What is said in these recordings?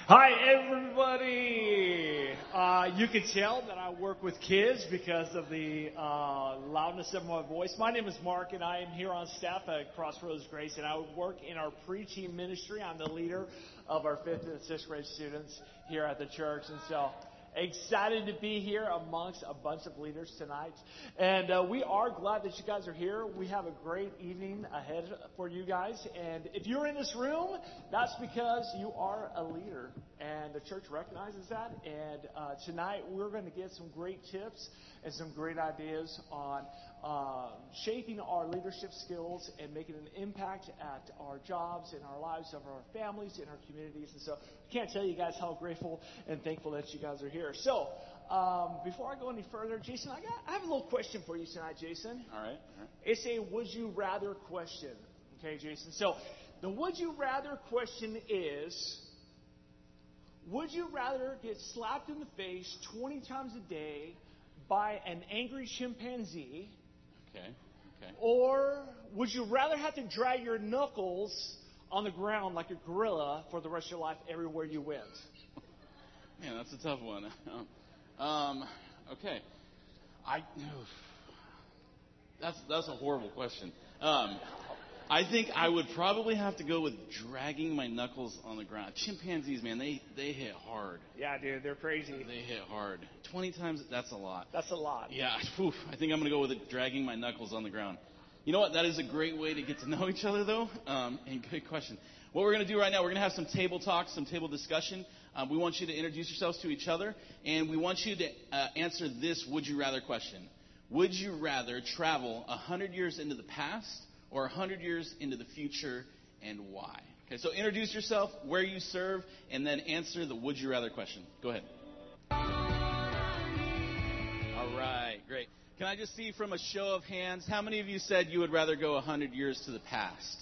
Hi, everybody. You can tell that I work with kids because of the loudness of my voice. My name is Mark, and I am here on staff at Crossroads Grace, and I work in our preteen ministry. I'm the leader of our 5th and 6th grade students here at the church, and so excited to be here amongst a bunch of leaders tonight. And we are glad that you guys are here. We have a great evening ahead for you guys. And if you're in this room, that's because you are a leader. And the church recognizes that. And tonight we're going to get some great tips and some great ideas on shaping our leadership skills and making an impact at our jobs, in our lives, of our families, in our communities. And so I can't tell you guys how grateful and thankful that you guys are here. So before I go any further, Jason, I have a little question for you tonight, Jason. All right. It's a would you rather question. Okay, Jason. So the would you rather question is, would you rather get slapped in the face 20 times a day by an angry chimpanzee? Okay. Or would you rather have to drag your knuckles on the ground like a gorilla for the rest of your life everywhere you went? Man, that's a tough one. Okay. That's a horrible question. I think I would probably have to go with dragging my knuckles on the ground. Chimpanzees, man, they hit hard. Yeah, dude, they're crazy. They hit hard. 20 times, that's a lot. That's a lot. Yeah, I think I'm going to go with dragging my knuckles on the ground. You know what? That is a great way to get to know each other, though. And good question. What we're going to do right now, we're going to have some table talk, some table discussion. We want you to introduce yourselves to each other, and we want you to answer this would you rather question. Would you rather travel 100 years into the past or 100 years into the future, and why? Okay, so introduce yourself, where you serve, and then answer the would you rather question. Go ahead. All right, great. Can I just see from a show of hands, how many of you said you would rather go 100 years to the past?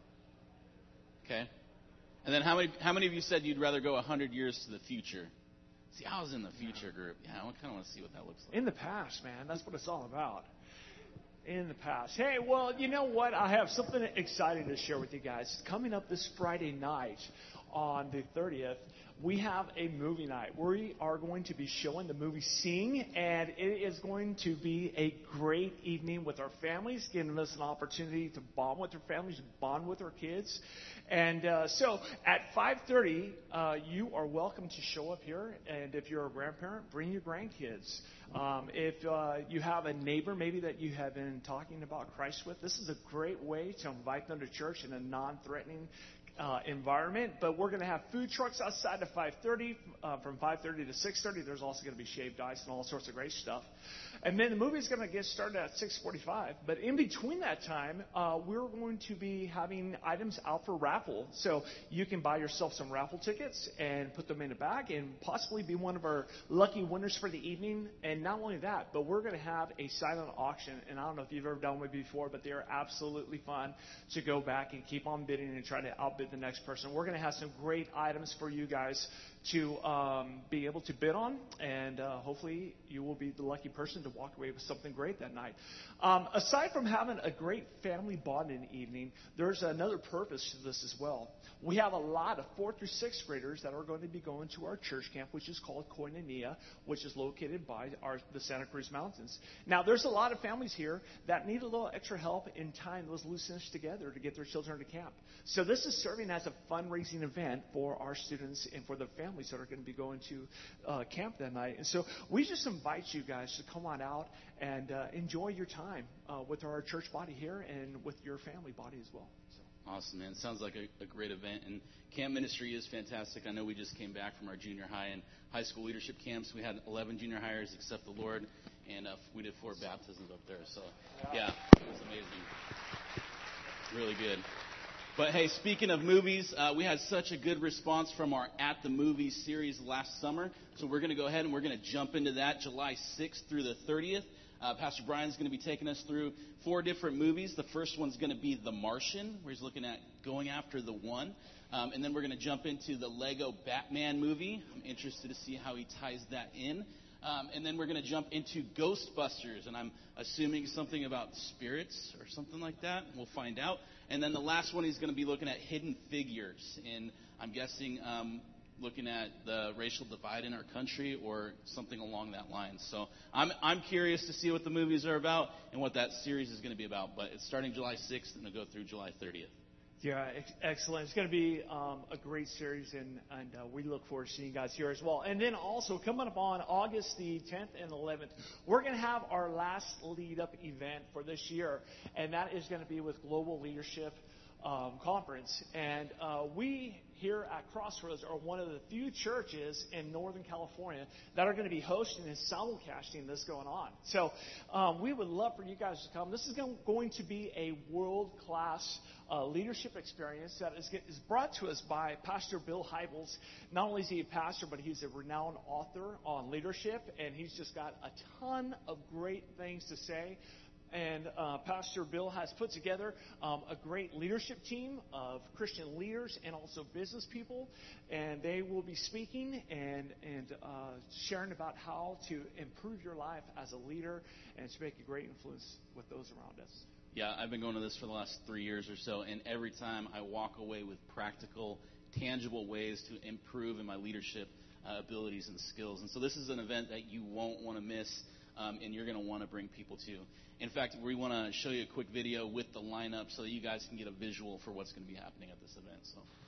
Okay. And then how many of you said you'd rather go 100 years to the future? See, I was in the future group. Yeah, I kind of want to see what that looks like. In the past, man. That's what it's all about. In the past. Hey, well, you know what? I have something exciting to share with you guys. Coming up this Friday night on the 30th, we have a movie night. We are going to be showing the movie Sing, and it is going to be a great evening with our families, giving us an opportunity to bond with our families, bond with our kids. And so at 5:30, you are welcome to show up here. And if you're a grandparent, bring your grandkids. If you have a neighbor maybe that you have been talking about Christ with, this is a great way to invite them to church in a non-threatening environment. But we're going to have food trucks outside at 5:30. From 5:30 to 6:30, there's also going to be shaved ice and all sorts of great stuff. And then the movie's going to get started at 6:45. But in between that time, we're going to be having items out for raffle. So you can buy yourself some raffle tickets and put them in a bag and possibly be one of our lucky winners for the evening. And not only that, but we're going to have a silent auction. And I don't know if you've ever done one before, but they are absolutely fun to go back and keep on bidding and try to outbid the next person. We're going to have some great items for you guys to be able to bid on, and hopefully you will be the lucky person to walk away with something great that night. Aside from having a great family bonding evening, there's another purpose to this as well. We have a lot of 4th through 6th graders that are going to be going to our church camp, which is called Koinonia, which is located by the Santa Cruz Mountains. Now, there's a lot of families here that need a little extra help in tying those loose ends together to get their children to camp. So this is serving as a fundraising event for our students and for the families that are going to be going to camp that night. And so we just invite you guys to come on out and enjoy your time with our church body here and with your family body as well. Awesome, man. Sounds like a great event. And camp ministry is fantastic. I know we just came back from our junior high and high school leadership camps. We had 11 junior hires except the Lord, and we did 4 baptisms up there. So, yeah, it was amazing. Really good. But, hey, speaking of movies, we had such a good response from our At the Movies series last summer. So we're going to go ahead and we're going to jump into that July 6th through the 30th. Pastor Brian's going to be taking us through 4 different movies. The first one's going to be The Martian, where he's looking at going after the one. And then we're going to jump into the Lego Batman movie. I'm interested to see how he ties that in. And then we're going to jump into Ghostbusters, and I'm assuming something about spirits or something like that. We'll find out. And then the last one, he's going to be looking at Hidden Figures, and I'm guessing looking at the racial divide in our country or something along that line. So I'm curious to see what the movies are about and what that series is going to be about. But it's starting July 6th and it'll go through July 30th. Yeah, excellent. It's going to be a great series, and we look forward to seeing you guys here as well. And then also, coming up on August the 10th and 11th, we're going to have our last lead-up event for this year, and that is going to be with Global Leadership Conference. And we here at Crossroads are one of the few churches in Northern California that are going to be hosting and simulcasting this going on. So we would love for you guys to come. This is going to be a world-class leadership experience that is brought to us by Pastor Bill Hybels. Not only is he a pastor, but he's a renowned author on leadership, and he's just got a ton of great things to say. And Pastor Bill has put together a great leadership team of Christian leaders and also business people. And they will be speaking and sharing about how to improve your life as a leader and to make a great influence with those around us. Yeah, I've been going to this for the last 3 years or so, and every time I walk away with practical, tangible ways to improve in my leadership abilities and skills. And so this is an event that you won't want to miss, and you're going to want to bring people to. In fact, we want to show you a quick video with the lineup so that you guys can get a visual for what's going to be happening at this event.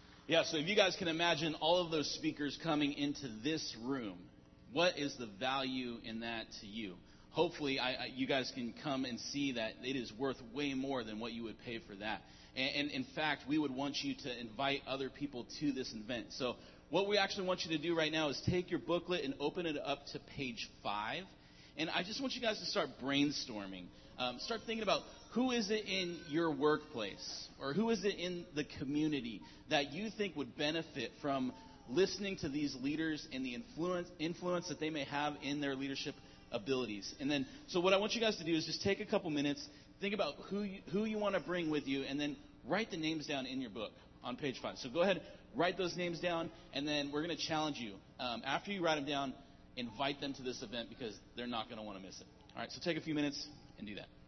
So if you guys can imagine all of those speakers coming into this room, what is the value in that to you? Hopefully, you guys can come and see that it is worth way more than what you would pay for that. And in fact, we would want you to invite other people to this event. So what we actually want you to do right now is take your booklet and open it up to page 5. And I just want you guys to start brainstorming. Start thinking about who is it in your workplace or who is it in the community that you think would benefit from listening to these leaders and the influence that they may have in their leadership abilities. And then, so what I want you guys to do is just take a couple minutes, think about who you want to bring with you, and then write the names down in your book on page 5. So go ahead, write those names down, and then we're going to challenge you. After you write them down, invite them to this event because they're not going to want to miss it. All right, so take a few minutes and do that.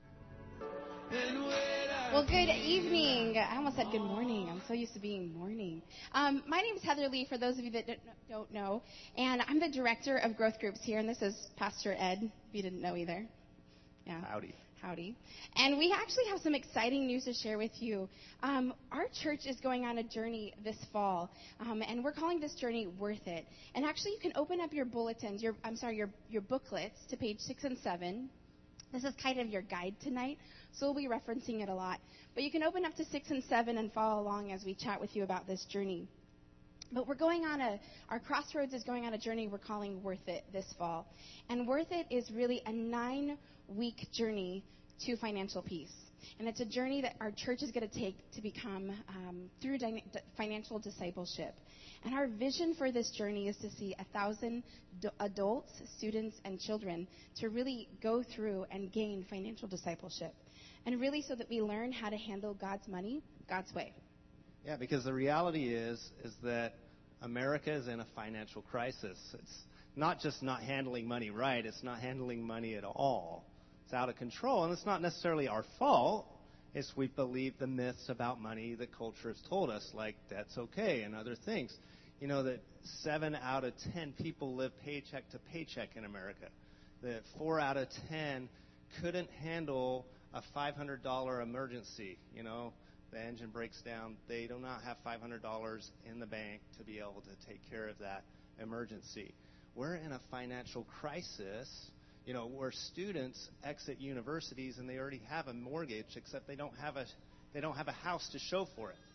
Well, good evening. I almost said good morning. I'm so used to being morning. My name is Heather Lee, for those of you that don't know, and I'm the director of growth groups here, and this is Pastor Ed, if you didn't know either. Yeah. Howdy. And we actually have some exciting news to share with you. Our church is going on a journey this fall, and we're calling this journey Worth It. And actually, you can open up your bulletins, your booklets to page 6 and 7. This is kind of your guide tonight, so we'll be referencing it a lot. But you can open up to 6 and 7 and follow along as we chat with you about this journey. But our Crossroads is going on a journey we're calling Worth It this fall. And Worth It is really a 9-week journey to financial peace. And it's a journey that our church is going to take to become through financial discipleship. And our vision for this journey is to see 1,000 adults, students, and children to really go through and gain financial discipleship. And really so that we learn how to handle God's money God's way. Yeah, because the reality is that America is in a financial crisis. It's not just not handling money right, it's not handling money at all. It's out of control, and it's not necessarily our fault. It's we believe the myths about money that culture has told us, like debt's okay and other things. You know that 7 out of 10 people live paycheck to paycheck in America. That 4 out of 10 couldn't handle a $500 emergency. You know, the engine breaks down. They do not have $500 in the bank to be able to take care of that emergency. We're in a financial crisis, you know, where students exit universities and they already have a mortgage, except they don't have a house to show for it.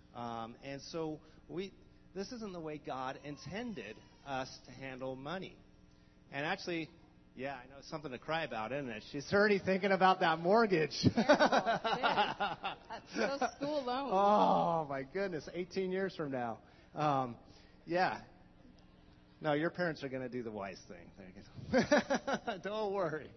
And so this isn't the way God intended us to handle money. And actually, yeah, I know it's something to cry about, isn't it? She's already thinking about that mortgage. Terrible. Those school loans. Oh, my goodness, 18 years from now. Yeah. No, your parents are going to do the wise thing. Don't worry.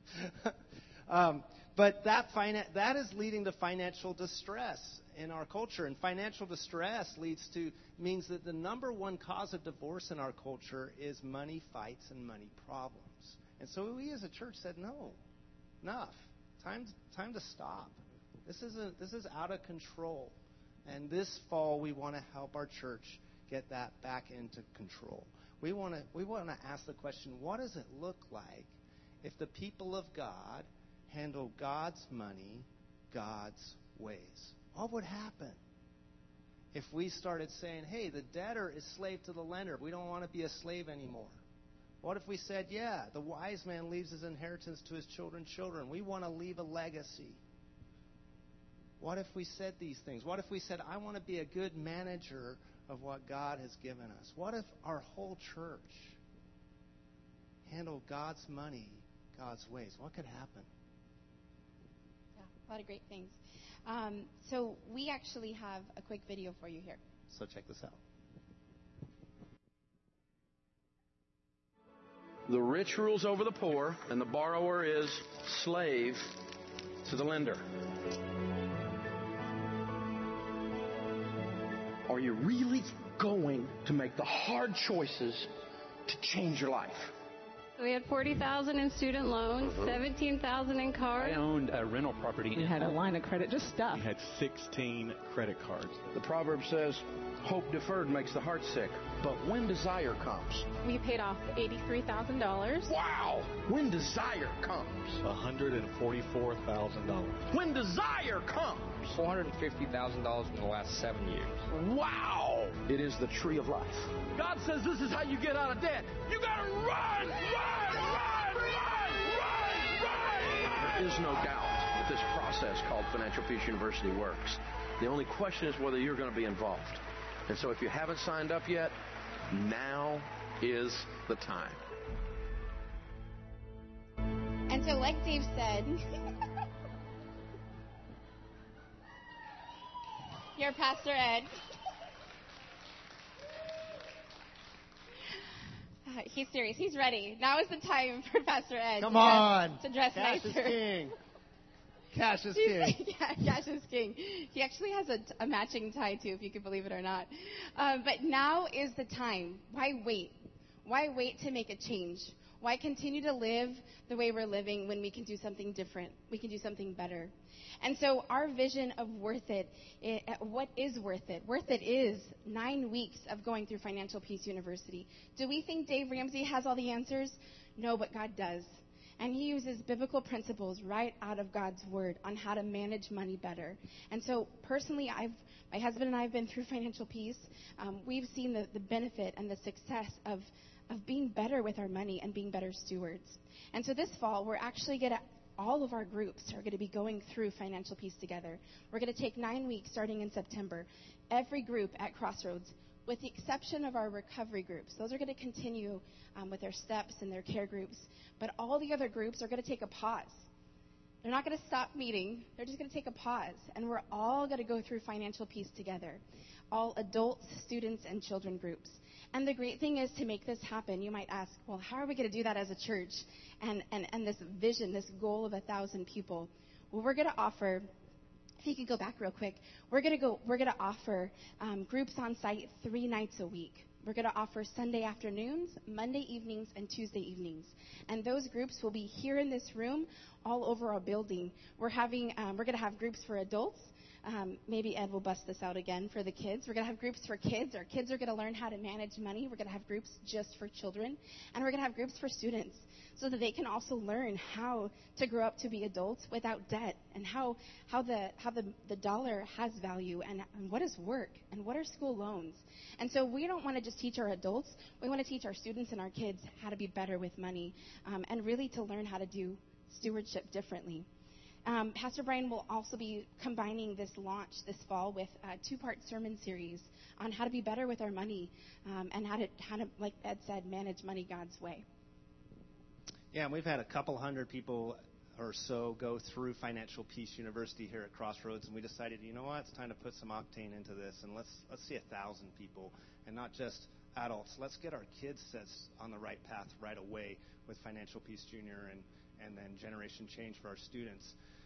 But that is leading to financial distress in our culture. And financial distress means that the number one cause of divorce in our culture is money fights and money problems. And so we as a church said, no, enough. Time to stop. This is out of control. And this fall we want to help our church get that back into control. We want to ask the question, what does it look like if the people of God handle God's money God's ways? What would happen if we started saying, hey, the debtor is slave to the lender. We don't want to be a slave anymore. What if we said, yeah, the wise man leaves his inheritance to his children's children. We want to leave a legacy. What if we said these things? What if we said, I want to be a good manager of what God has given us? What if our whole church handled God's money God's ways? What could happen? Yeah, a lot of great things. So we actually have a quick video for you here. So check this out. The rich rules over the poor, and the borrower is slave to the lender. Are you really going to make the hard choices to change your life? We had $40,000 in student loans, $17,000 in cars. I owned a rental property. We had a line of credit, just stuff. We had 16 credit cards. The proverb says, hope deferred makes the heart sick, but when desire comes. We paid off $83,000. Wow! When desire comes. $144,000. When desire comes. $450,000 in the last 7 years. Wow! It is the tree of life. God says this is how you get out of debt. You gotta run! There is no doubt that this process called Financial Peace University works. The only question is whether you're going to be involved. And so if you haven't signed up yet, now is the time. And so like Dave said, you're Pastor Ed. He's serious. He's ready. Now is the time for Pastor Ed Come on. To dress Cash nicer. is king. Cash is king. Yeah, Cash is king. He actually has a matching tie, too, if you can believe it or not. But now is the time. Why wait? Why wait to make a change? Why continue to live the way we're living when we can do something different? We can do something better. And so our vision of Worth It, what is Worth It? Worth It is 9 weeks of going through Financial Peace University. Do we think Dave Ramsey has all the answers? No, but God does. And he uses biblical principles right out of God's word on how to manage money better. And so personally, my husband and I have been through Financial Peace. We've seen the benefit and the success of being better with our money and being better stewards. And so this fall, we're actually going to, all of our groups are going to be going through Financial Peace together. We're going to take 9 weeks starting in September. Every group at Crossroads, with the exception of our recovery groups. Those are going to continue with their steps and their care groups. But all the other groups are going to take a pause. They're not going to stop meeting. They're just going to take a pause. And we're all going to go through Financial Peace together. All adults, students, and children groups. And the great thing is, to make this happen, you might ask, well, how are we going to do that as a church? And this vision, this goal of 1,000 people. Well, we're going to offer, if you could go back real quick, we're going to offer groups on site 3 nights a week. We're going to offer Sunday afternoons, Monday evenings, and Tuesday evenings. And those groups will be here in this room, all over our building. We're going to have groups for adults. Maybe Ed will bust this out again for the kids. We're going to have groups for kids. Our kids are going to learn how to manage money. We're going to have groups just for children. And we're going to have groups for students so that they can also learn how to grow up to be adults without debt, and how the dollar has value, and what is work, and what are school loans. And so we don't want to just teach our adults. We want to teach our students and our kids how to be better with money, and really to learn how to do stewardship differently. Pastor Brian will also be combining this launch this fall with a 2-part sermon series on how to be better with our money, and how to, like Ed said, manage money God's way. Yeah, and we've had a couple hundred people or so go through Financial Peace University here at Crossroads, and we decided, you know what, it's time to put some octane into this, and let's see 1,000 people, and not just adults. Let's get our kids set on the right path right away with Financial Peace Junior and then Generation Change for our students.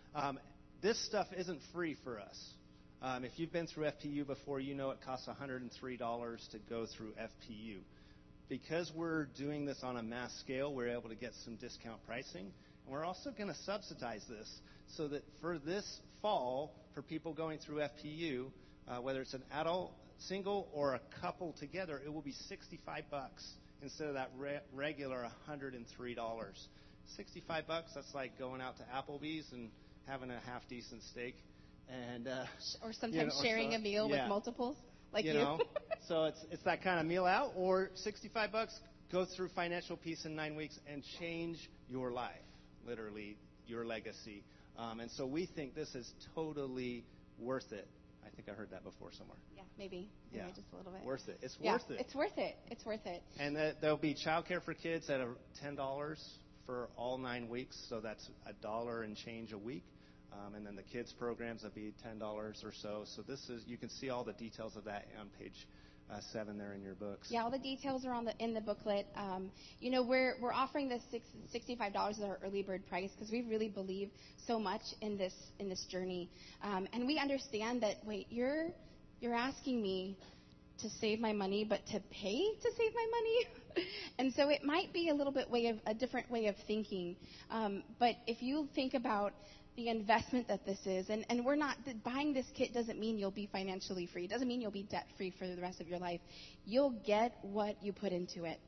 This stuff isn't free for us. If you've been through FPU before, you know it costs $103 to go through FPU. Because we're doing this on a mass scale, we're able to get some discount pricing. And we're also going to subsidize this so that for this fall, for people going through FPU, whether it's an adult single or a couple together, it will be $65 instead of that regular $103. $65, that's like going out to Applebee's and having a half-decent steak. And or sometimes sharing a meal with multiples, like you. So it's that kind of meal out. Or $65, go through financial peace in 9 weeks and change your life, literally your legacy. And so we think this is totally worth it. I think I heard that before somewhere. Yeah, maybe just a little bit. Worth it. It's worth it. It's worth it. It's worth it. And there'll be childcare for kids at $10 for all 9 weeks, so that's $1 and change a week. And then the kids programs will be $10 or so. So you can see all the details of that on page 7 there in your books. Yeah, all the details are in the booklet. We're offering this $65 as our early bird price because we really believe so much in this journey, and we understand that. Wait, you're asking me to save my money, but to pay to save my money, and so it might be a different way of thinking. But if you think about the investment that this is, and we're not buying this kit doesn't mean you'll be financially free. It doesn't mean you'll be debt free for the rest of your life. You'll get what you put into it,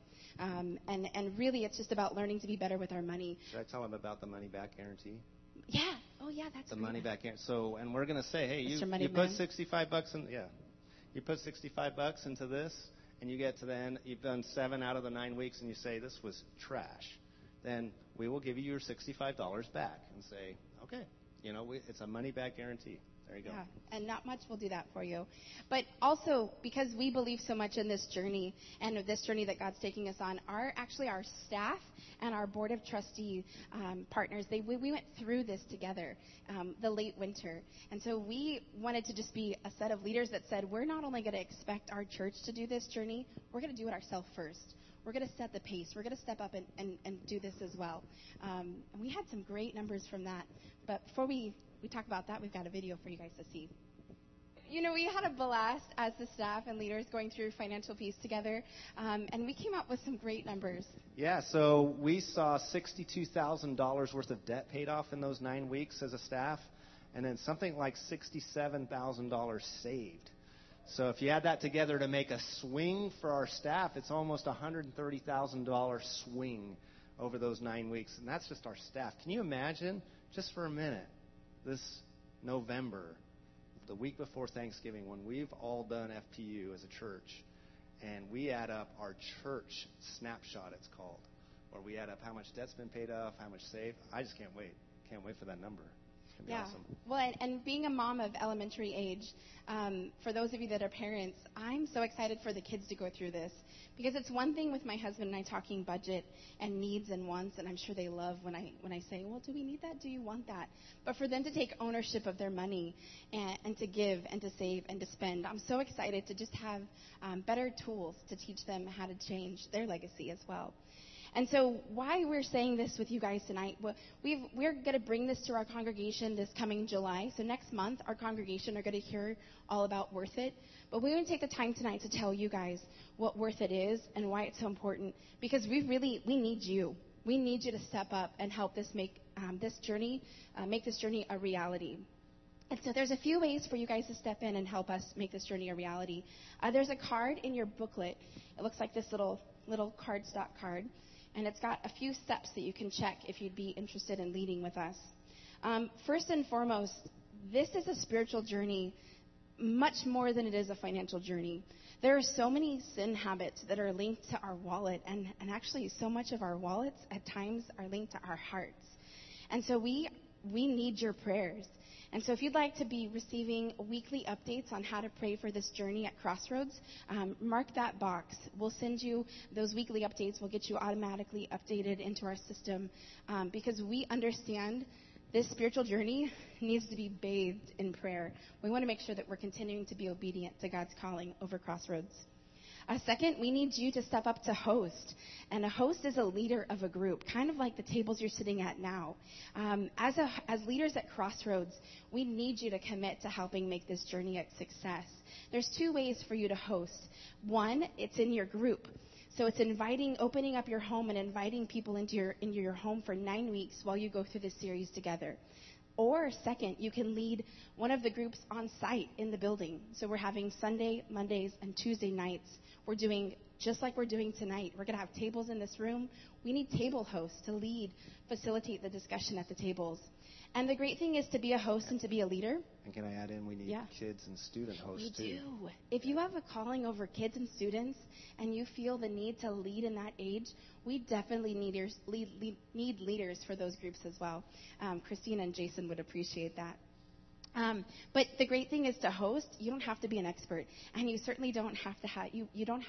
and really it's just about learning to be better with our money. Should I tell them about the money back guarantee? Yeah. Oh yeah, that's the great. money back guarantee. So, and we're going to say, hey, you put $65 in. Yeah, you put $65 into this, and you get to the end. You've done 7 out of the 9 weeks, and you say this was trash. Then we will give you your $65 back and say, okay, it's a money-back guarantee. There you go. Yeah, and not much will do that for you. But also, because we believe so much in this journey and this journey that God's taking us on, our staff and our board of trustee partners, we went through this together the late winter. And so we wanted to just be a set of leaders that said, we're not only going to expect our church to do this journey, we're going to do it ourselves first. We're going to set the pace. We're going to step up and do this as well. And we had some great numbers from that. But before we talk about that, we've got a video for you guys to see. We had a blast as the staff and leaders going through financial peace together. And we came up with some great numbers. Yeah, so we saw $62,000 worth of debt paid off in those 9 weeks as a staff. And then something like $67,000 saved. So if you add that together to make a swing for our staff, it's almost $130,000 swing over those 9 weeks. And that's just our staff. Can you imagine, just for a minute, this November, the week before Thanksgiving, when we've all done FPU as a church, and we add up our church snapshot, it's called, where we add up how much debt's been paid off, how much saved. I just can't wait. Can't wait for that number. Yeah. Awesome. Well, and being a mom of elementary age, for those of you that are parents, I'm so excited for the kids to go through this because it's one thing with my husband and I talking budget and needs and wants, and I'm sure they love when I say, well, do we need that? Do you want that? But for them to take ownership of their money and to give and to save and to spend, I'm so excited to just have better tools to teach them how to change their legacy as well. And so why we're saying this with you guys tonight, we're going to bring this to our congregation this coming July. So next month, our congregation are going to hear all about Worth It. But we want to take the time tonight to tell you guys what Worth It is and why it's so important. Because we need you. We need you to step up and help this make this journey a reality. And so there's a few ways for you guys to step in and help us make this journey a reality. There's a card in your booklet. It looks like this little cardstock card. And it's got a few steps that you can check if you'd be interested in leading with us. First and foremost, this is a spiritual journey much more than it is a financial journey. There are so many sin habits that are linked to our wallet, and actually so much of our wallets at times are linked to our hearts. And so we need your prayers. And so if you'd like to be receiving weekly updates on how to pray for this journey at Crossroads, mark that box. We'll send you those weekly updates. We'll get you automatically updated into our system because we understand this spiritual journey needs to be bathed in prayer. We want to make sure that we're continuing to be obedient to God's calling over Crossroads. Second, we need you to step up to host. And a host is a leader of a group, kind of like the tables you're sitting at now. As leaders at Crossroads, we need you to commit to helping make this journey a success. There's 2 ways for you to host. One, it's in your group. So it's opening up your home and inviting people into your home for 9 weeks while you go through this series together. Or second, you can lead one of the groups on site in the building. So we're having Sunday, Mondays, and Tuesday nights. We're doing just like we're doing tonight. We're going to have tables in this room. We need table hosts to lead, facilitate the discussion at the tables. And the great thing is to be a host and to be a leader. And can I add in, we need kids and student hosts too. We do. If you have a calling over kids and students and you feel the need to lead in that age, we definitely need leaders for those groups as well. Christina and Jason would appreciate that. But the great thing is to host, you don't have to be an expert. And you certainly don't have to have,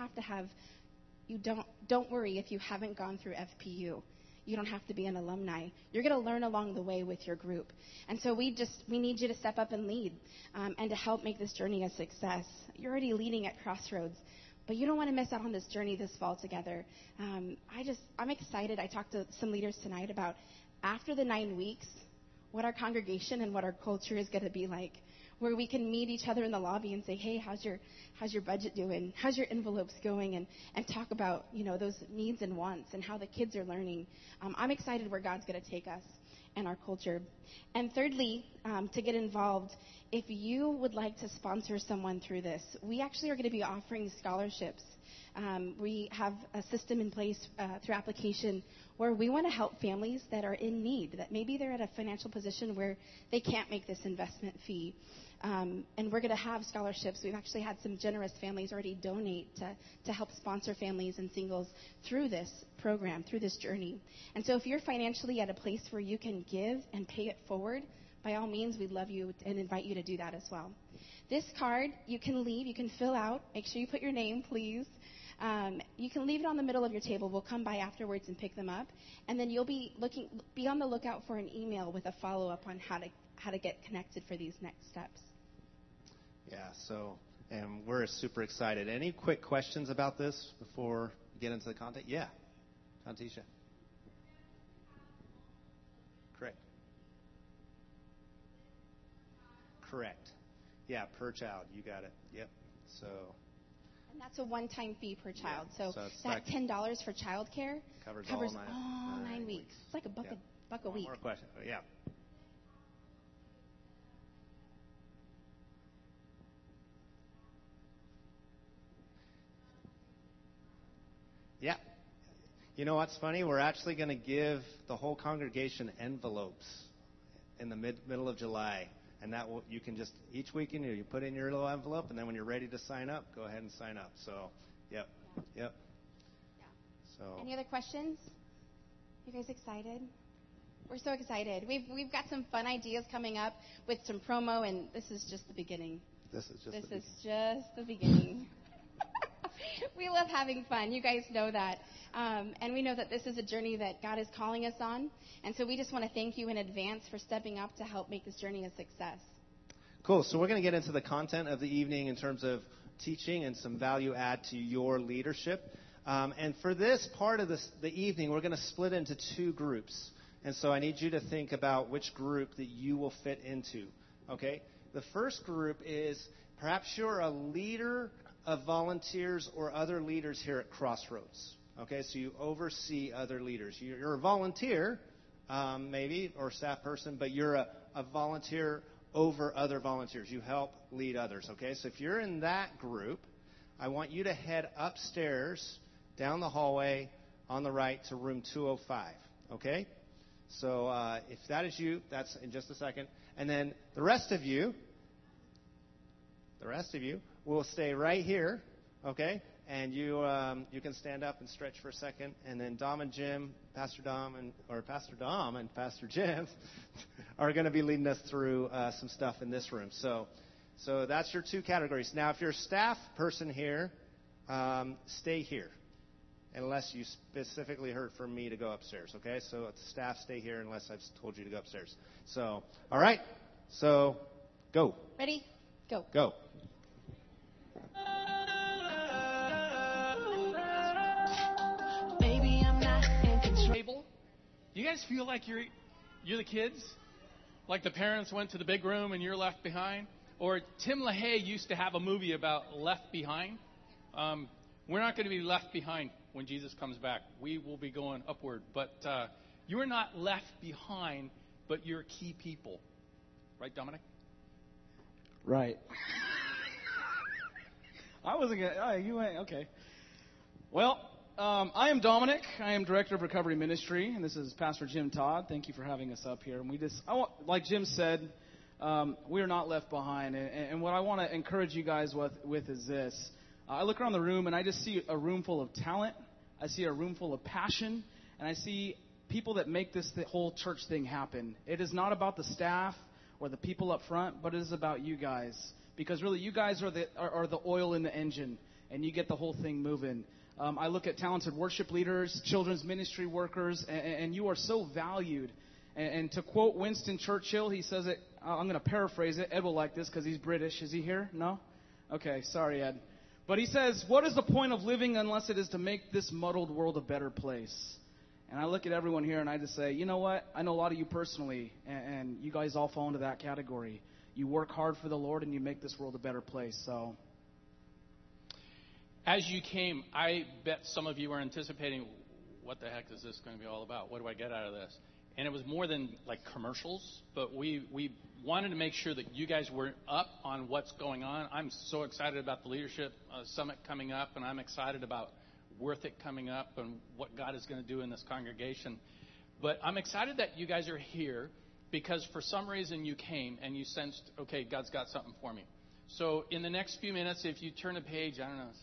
don't worry if you haven't gone through FPU. You don't have to be an alumni. You're going to learn along the way with your group. And so we need you to step up and lead and to help make this journey a success. You're already leading at Crossroads, but you don't want to miss out on this journey this fall together. I'm excited. I talked to some leaders tonight about after the 9 weeks, what our congregation and what our culture is going to be like, where we can meet each other in the lobby and say, hey, how's your budget doing? How's your envelopes going? And talk about, those needs and wants and how the kids are learning. I'm excited where God's going to take us and our culture. And thirdly, to get involved, if you would like to sponsor someone through this, we actually are going to be offering scholarships. We have a system in place through application where we want to help families that are in need, that maybe they're at a financial position where they can't make this investment fee. And we're going to have scholarships. We've actually had some generous families already donate to help sponsor families and singles through this program, through this journey. And so if you're financially at a place where you can give and pay it forward, by all means, we'd love you and invite you to do that as well. This card, you can leave, you can fill out. Make sure you put your name, please. You can leave it on the middle of your table. We'll come by afterwards and pick them up. And then you'll be on the lookout for an email with a follow-up on how to get connected for these next steps. Yeah, and we're super excited. Any quick questions about this before we get into the content? Yeah, Tantisha. Correct. Yeah, per child. You got it. Yep. So. And that's a one-time fee per child. Yeah. So that $10 for childcare covers all 9 weeks. It's like a buck a week. One more question. Yeah. Yeah. You know what's funny? We're actually going to give the whole congregation envelopes in the middle of July. And you can just, each weekend, you put in your little envelope, and then when you're ready to sign up, go ahead and sign up. So, yep. Yeah. So. Any other questions? You guys excited? We're so excited. We've got some fun ideas coming up with some promo, and this is just the beginning. This is just the beginning. We love having fun. You guys know that. And we know that this is a journey that God is calling us on. And so we just want to thank you in advance for stepping up to help make this journey a success. Cool. So we're going to get into the content of the evening in terms of teaching and some value add to your leadership. And for this part of the evening, we're going to split into two groups. And so I need you to think about which group that you will fit into. Okay? The first group is perhaps you're a leader of volunteers or other leaders here at Crossroads. Okay, so you oversee other leaders. You're a volunteer, maybe, or staff person, but you're a volunteer over other volunteers. You help lead others, okay? So if you're in that group, I want you to head upstairs, down the hallway, on the right to room 205, okay? So if that is you, that's in just a second. And then the rest of you will stay right here, okay? And you can stand up and stretch for a second. And then Pastor Dom and Pastor Jim are going to be leading us through some stuff in this room. So that's your two categories. Now, if you're a staff person here, stay here. Unless you specifically heard from me to go upstairs, okay? So staff, stay here unless I've told you to go upstairs. So, all right. So, go. Ready? Go. Go. You guys feel like you're the kids? Like the parents went to the big room and you're left behind? Or Tim LaHaye used to have a movie about Left Behind. We're not going to be left behind when Jesus comes back. We will be going upward. But you are not left behind, but you're key people. Right, Dominic? Right. I wasn't going to... Oh, you went... Okay. Well, I am Dominic. I am Director of Recovery Ministry, and this is Pastor Jim Todd. Thank you for having us up here. And like Jim said, we are not left behind. And what I want to encourage you guys with is this. I look around the room, and I just see a room full of talent. I see a room full of passion, and I see people that make this whole church thing happen. It is not about the staff or the people up front, but it is about you guys. Because really, you guys are the oil in the engine, and you get the whole thing moving. I look at talented worship leaders, children's ministry workers, and you are so valued. And to quote Winston Churchill, he says it, I'm going to paraphrase it. Ed will like this because he's British. Is he here? No? Okay, sorry, Ed. But he says, what is the point of living unless it is to make this muddled world a better place? And I look at everyone here and I just say, you know what? I know a lot of you personally, and you guys all fall into that category. You work hard for the Lord and you make this world a better place. So, as you came, I bet some of you were anticipating, what the heck is this going to be all about? What do I get out of this? And it was more than like commercials, but we wanted to make sure that you guys were up on what's going on. I'm so excited about the Leadership Summit coming up, and I'm excited about Worth It coming up and what God is going to do in this congregation. But I'm excited that you guys are here because for some reason you came and you sensed, okay, God's got something for me. So in the next few minutes, if you turn a page, I don't know, 5,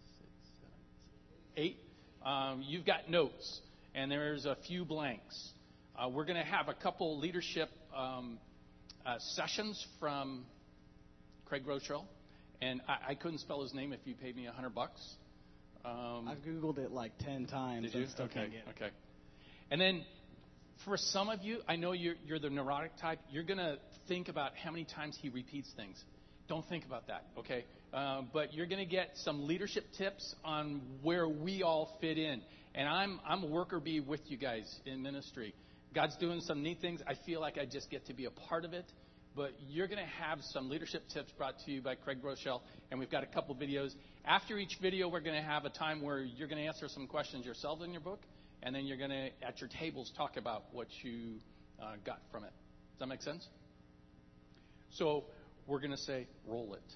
6, 7, 8, you've got notes, and there's a few blanks. We're going to have a couple leadership sessions from Craig Groeschel, and I couldn't spell his name if you paid me $100. I've Googled it like 10 times. Did you? Okay. And then for some of you, I know you're the neurotic type. You're going to think about how many times he repeats things. Don't think about that, okay? But you're going to get some leadership tips on where we all fit in. And I'm a worker bee with you guys in ministry. God's doing some neat things. I feel like I just get to be a part of it. But you're going to have some leadership tips brought to you by Craig Groeschel, and we've got a couple videos. After each video, we're going to have a time where you're going to answer some questions yourselves in your book, and then you're going to, at your tables, talk about what you got from it. Does that make sense? So we're going to say, roll it.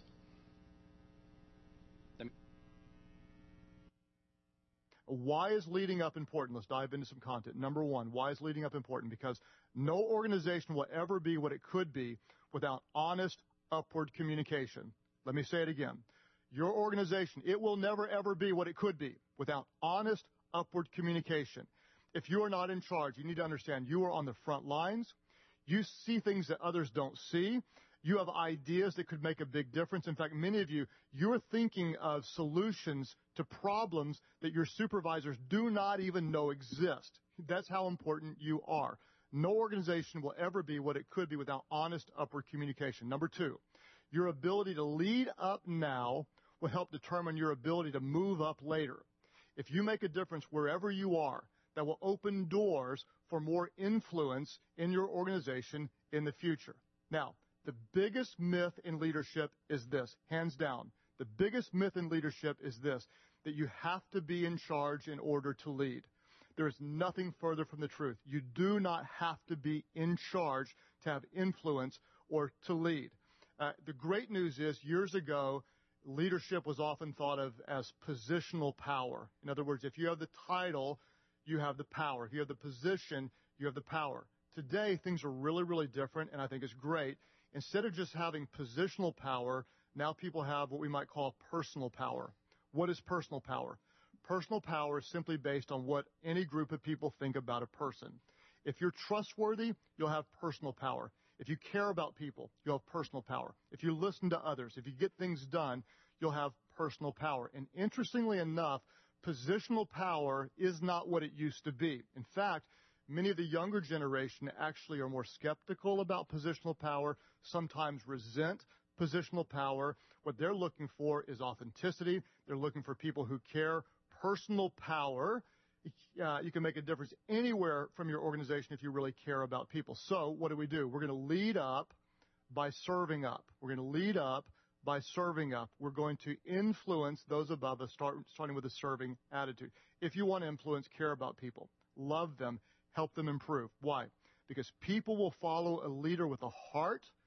Why is leading up important? Let's dive into some content. Number one, why is leading up important? Because no organization will ever be what it could be without honest, upward communication. Let me say it again. Your organization, it will never, ever be what it could be without honest, upward communication. If you are not in charge, you need to understand you are on the front lines. You see things that others don't see. You have ideas that could make a big difference. In fact, many of you, you're thinking of solutions to problems that your supervisors do not even know exist. That's how important you are. No organization will ever be what it could be without honest upward communication. Number two, your ability to lead up now will help determine your ability to move up later. If you make a difference wherever you are, that will open doors for more influence in your organization in the future. Now, the biggest myth in leadership is this, hands down. The biggest myth in leadership is this, that you have to be in charge in order to lead. There is nothing further from the truth. You do not have to be in charge to have influence or to lead. The great news is, years ago, leadership was often thought of as positional power. In other words, if you have the title, you have the power. If you have the position, you have the power. Today, things are really, really different, and I think it's great. Instead of just having positional power, now people have what we might call personal power. What is personal power? Personal power is simply based on what any group of people think about a person. If you're trustworthy, you'll have personal power. If you care about people, you'll have personal power. If you listen to others, if you get things done, you'll have personal power. And interestingly enough, positional power is not what it used to be. In fact, many of the younger generation actually are more skeptical about positional power, sometimes resent positional power. What they're looking for is authenticity. They're looking for people who care. Personal power, you can make a difference anywhere from your organization if you really care about people. So what do? We're going to lead up by serving up. We're going to lead up by serving up. We're going to influence those above us, starting with a serving attitude. If you want to influence, care about people. Love them. Help them improve. Why? Because people will follow a leader with a heart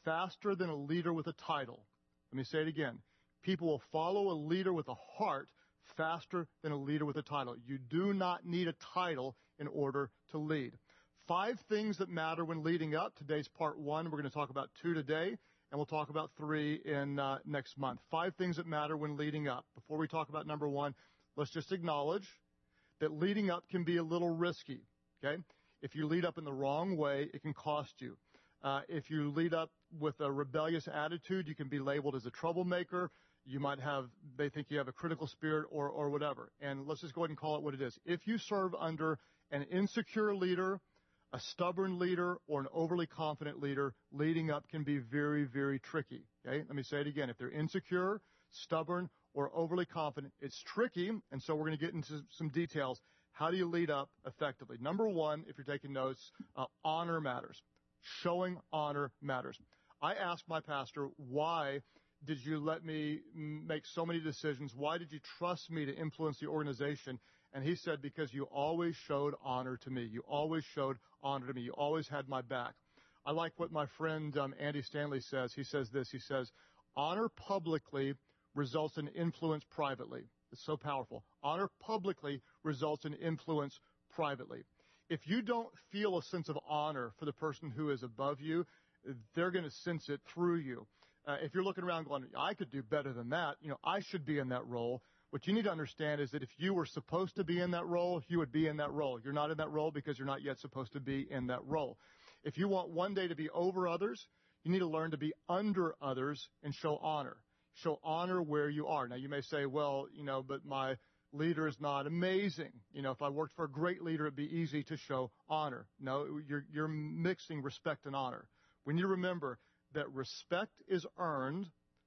faster than a leader with a title. Let me say it again. People will follow a leader with a heart faster than a leader with a title. You do not need a title in order to lead. 5 things that matter when leading up. Today's part 1. We're going to talk about 2 today, and we'll talk about 3 in next month. 5 things that matter when leading up. Before we talk about number 1, let's just acknowledge that leading up can be a little risky, okay? If you lead up in the wrong way, it can cost you. If you lead up with a rebellious attitude, you can be labeled as a troublemaker. You might they think you have a critical spirit or whatever. And let's just go ahead and call it what it is. If you serve under an insecure leader, a stubborn leader, or an overly confident leader, leading up can be very, very tricky. Okay? Let me say it again. If they're insecure, stubborn, or overly confident, it's tricky. And so we're going to get into some details. How do you lead up effectively? Number 1, if you're taking notes, honor matters. Showing honor matters. I asked my pastor, why did you let me make so many decisions? Why did you trust me to influence the organization? And he said, because you always showed honor to me. You always showed honor to me. You always had my back. I like what my friend Andy Stanley says. He says this. He says, honor publicly results in influence privately. It's so powerful. Honor publicly results in influence privately. If you don't feel a sense of honor for the person who is above you, they're going to sense it through you. If you're looking around going, I could do better than that, I should be in that role. What you need to understand is that if you were supposed to be in that role, you would be in that role. You're not in that role because you're not yet supposed to be in that role. If you want one day to be over others, you need to learn to be under others and show honor. Show honor where you are. Now, you may say, well, but my leader is not amazing. If I worked for a great leader, it'd be easy to show honor. No, you're mixing respect and honor. We need to remember that respect is earned,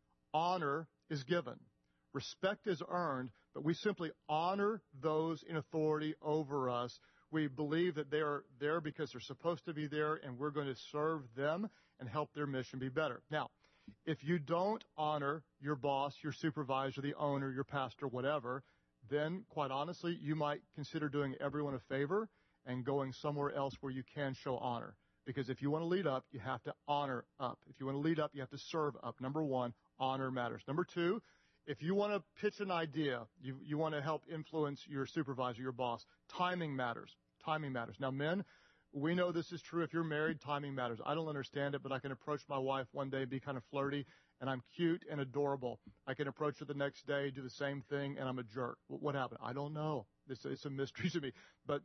honor is given. Respect is earned, but we simply honor those in authority over us. We believe that they are there because they're supposed to be there, and we're going to serve them and help their mission be better. Now, if you don't honor your boss, your supervisor, the owner, your pastor, whatever, then quite honestly, you might consider doing everyone a favor and going somewhere else where you can show honor. Because if you want to lead up, you have to honor up. If you want to lead up, you have to serve up. Number 1, honor matters. Number 2, if you want to pitch an idea, you want to help influence your supervisor, your boss, timing matters. Timing matters. Now, men, we know this is true. If you're married, timing matters. I don't understand it, but I can approach my wife one day and be kind of flirty, and I'm cute and adorable. I can approach her the next day, do the same thing, and I'm a jerk. What happened? I don't know. It's a mystery to me. But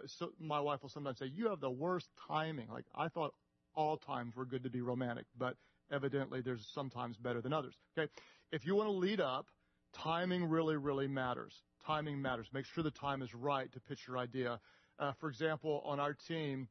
my wife will sometimes say, you have the worst timing. Like, I thought all times were good to be romantic, but evidently there's sometimes better than others. Okay? If you want to lead up, timing really, really matters. Timing matters. Make sure the time is right to pitch your idea. For example, on our team,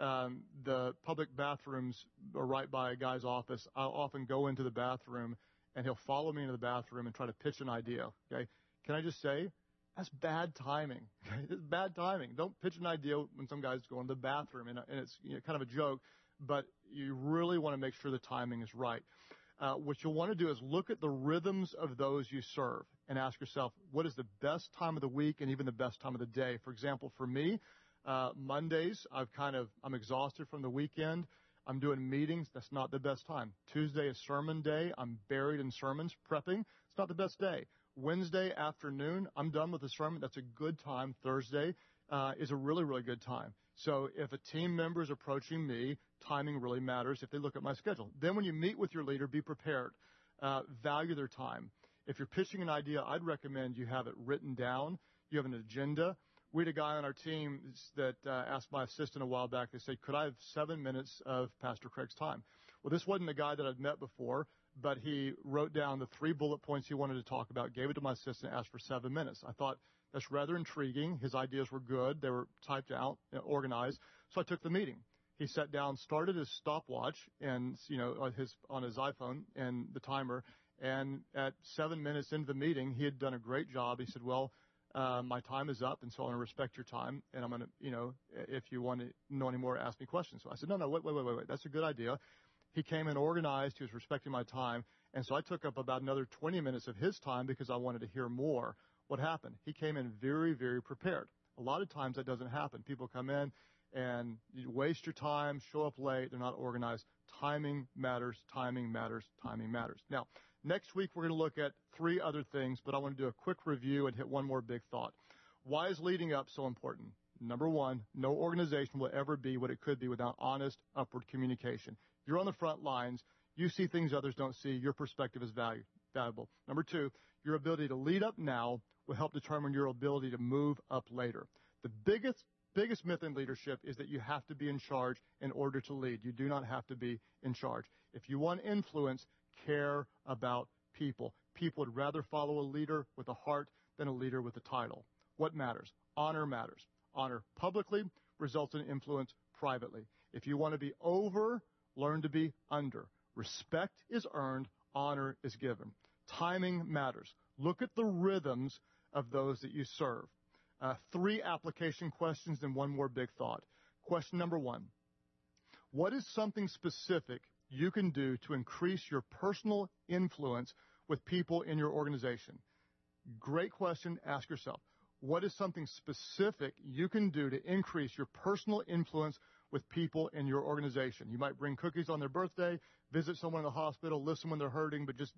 the public bathrooms are right by a guy's office. I'll often go into the bathroom, and he'll follow me into the bathroom and try to pitch an idea. Okay? Can I just say, that's bad timing. It's bad timing. Don't pitch an idea when some guy's going to the bathroom, and it's kind of a joke, but you really want to make sure the timing is right. What you'll want to do is look at the rhythms of those you serve and ask yourself, what is the best time of the week and even the best time of the day? For example, for me, Mondays, I'm exhausted from the weekend. I'm doing meetings. That's not the best time. Tuesday is sermon day. I'm buried in sermons, prepping. It's not the best day. Wednesday afternoon, I'm done with the sermon. That's a good time. Thursday is a really, really good time. So if a team member is approaching me, timing really matters if they look at my schedule. Then when you meet with your leader, be prepared. Value their time. If you're pitching an idea, I'd recommend you have it written down. You have an agenda. We had a guy on our team that asked my assistant a while back. They said, could I have 7 minutes of Pastor Craig's time? Well, this wasn't a guy that I'd met before, but he wrote down the 3 bullet points he wanted to talk about, gave it to my assistant, asked for 7 minutes. I thought that's rather intriguing. His ideas were good. They were typed out, organized. So I took the meeting. He sat down, started his stopwatch and, on his iPhone and the timer. And at 7 minutes into the meeting, he had done a great job. He said, well, my time is up, and so I want to respect your time. And I'm going to, if you want to know any more, ask me questions. So I said, no, wait. That's a good idea. He came in organized. He was respecting my time. And so I took up about another 20 minutes of his time because I wanted to hear more. What happened? He came in very, very prepared. A lot of times that doesn't happen. People come in and you waste your time, show up late, they're not organized. Timing matters, timing matters, timing matters. Now, next week we're going to look at 3 other things, but I want to do a quick review and hit one more big thought. Why is leading up so important? Number 1, no organization will ever be what it could be without honest, upward communication. If you're on the front lines, you see things others don't see. Your perspective is valuable. Number 2, your ability to lead up now will help determine your ability to move up later. The biggest myth in leadership is that you have to be in charge in order to lead. You do not have to be in charge. If you want influence, care about people. People would rather follow a leader with a heart than a leader with a title. What matters? Honor matters. Honor publicly results in influence privately. If you want to be over, learn to be under. Respect is earned, honor is given. Timing matters. Look at the rhythms of those that you serve. 3 application questions and one more big thought. Question number 1. What is something specific you can do to increase your personal influence with people in your organization? Great question. Ask yourself. What is something specific you can do to increase your personal influence with people in your organization? You might bring cookies on their birthday, visit someone in the hospital, listen when they're hurting, but just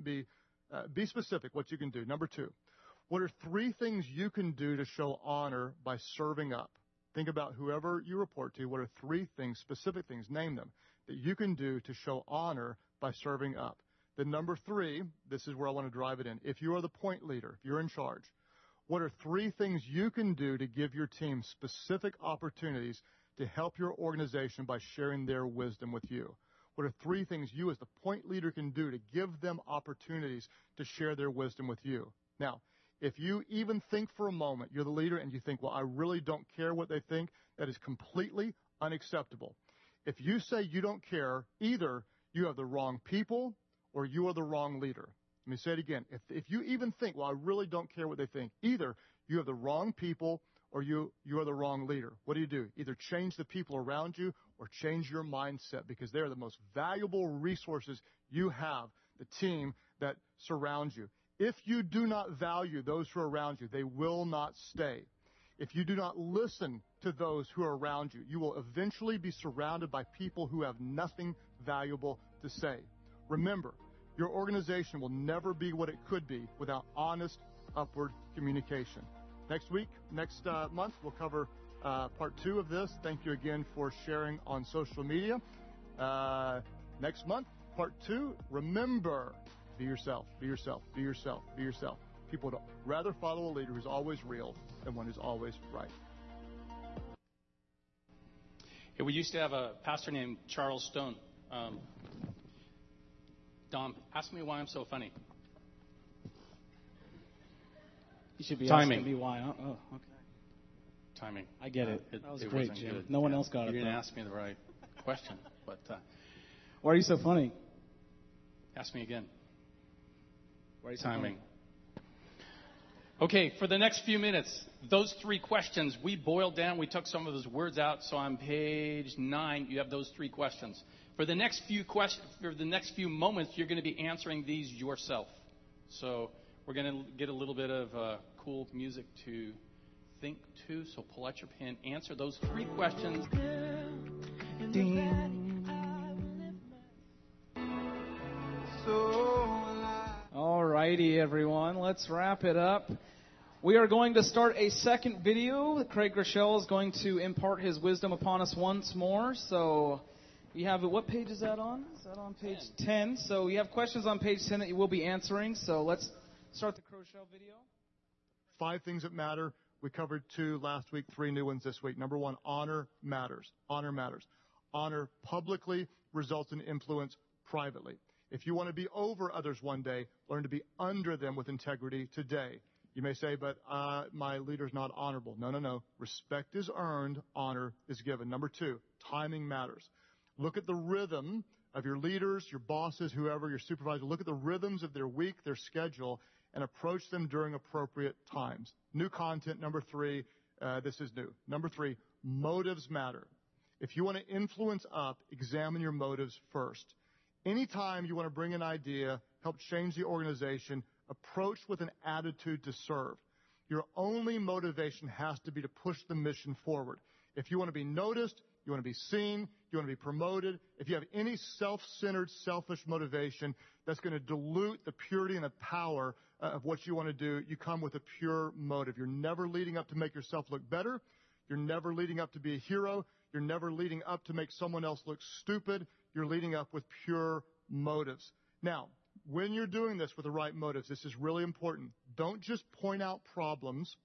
be specific what you can do. Number 2, what are 3 things you can do to show honor by serving up? Think about whoever you report to. What are 3 things, specific things, name them, that you can do to show honor by serving up? Then number 3, this is where I want to drive it in. If you are the point leader, if you're in charge, what are 3 things you can do to give your team specific opportunities to help your organization by sharing their wisdom with you? What are 3 things you as the point leader can do to give them opportunities to share their wisdom with you? Now, if you even think for a moment, you're the leader, and you think, well, I really don't care what they think, that is completely unacceptable. If you say you don't care, either you have the wrong people or you are the wrong leader. Let me say it again. If you even think, well, I really don't care what they think, either you have the wrong people or you are the wrong leader. What do? Either change the people around you or change your mindset, because they are the most valuable resources you have, the team that surrounds you. If you do not value those who are around you, they will not stay. If you do not listen to those who are around you, you will eventually be surrounded by people who have nothing valuable to say. Remember, your organization will never be what it could be without honest, upward communication. Next month, we'll cover part 2 of this. Thank you again for sharing on social media. Next month, part 2, remember, be yourself, be yourself, be yourself, be yourself. People would rather follow a leader who's always real than one who's always right. Hey, we used to have a pastor named Charles Stone. Dom, ask me why I'm so funny. You should be Timing. asking me why. Oh, okay. Timing. I get it. That was great, wasn't Jim. good. No one else got it. You didn't though. ask me the right question, but Why are you so funny? ask me again. Why are you so Timing. funny? Okay, for the next few minutes, those 3 questions we boiled down. We took some of those words out. So on page 9, you have those 3 questions. For the next few moments, you're going to be answering these yourself. So we're going to get a little bit of cool music to think to. So pull out your pen, answer those 3 questions. All righty, everyone. Let's wrap it up. We are going to start a second video. Craig Rochelle is going to impart his wisdom upon us once more. So you have, what page is that on? Is that on page 10? So you have questions on page 10 that you will be answering. So let's start the Rochelle video. 5 things that matter. We covered 2 last week, 3 new ones this week. Number 1, honor matters. Honor matters. Honor publicly results in influence privately. If you want to be over others one day, learn to be under them with integrity today. You may say, but my leader's not honorable. No. Respect is earned. Honor is given. Number 2, timing matters. Look at the rhythm of your leaders, your bosses, whoever, your supervisor. Look at the rhythms of their week, their schedule, and approach them during appropriate times. New content, number 3. This is new. Number 3, motives matter. If you want to influence up, examine your motives first. Anytime you want to bring an idea, help change the organization, approach with an attitude to serve. Your only motivation has to be to push the mission forward. If you want to be noticed, you want to be seen, you want to be promoted, if you have any self-centered, selfish motivation that's going to dilute the purity and the power of what you want to do, you come with a pure motive. You're never leading up to make yourself look better. You're never leading up to be a hero. You're never leading up to make someone else look stupid. You're leading up with pure motives. Now, when you're doing this with the right motives, this is really important. Don't just point out problems,